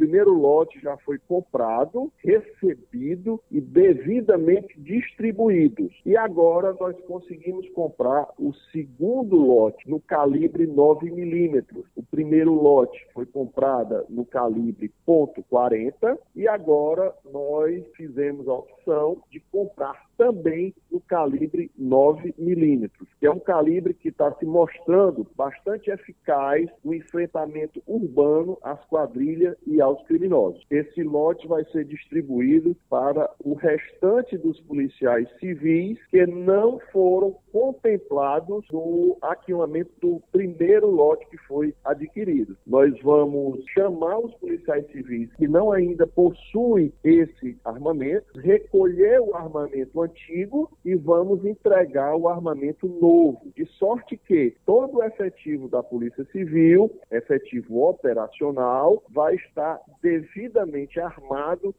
primeiro lote já foi comprado, recebido e devidamente distribuídos. E agora nós conseguimos comprar o segundo lote no calibre 9 milímetros. O primeiro lote foi comprado no calibre .40 e agora nós fizemos a opção de comprar também no calibre 9 milímetros, que é um calibre que está se mostrando bastante eficaz no enfrentamento urbano às quadrilhas e aos criminosos. Esse lote vai ser distribuído para o restante dos policiais civis que não foram contemplados no arquivamento do primeiro lote que foi adquirido. Nós vamos chamar os policiais civis que não ainda possuem esse armamento, recolher o armamento antigo e vamos entregar o armamento novo, de sorte que todo o efetivo da Polícia Civil, efetivo operacional, vai estar devidamente armado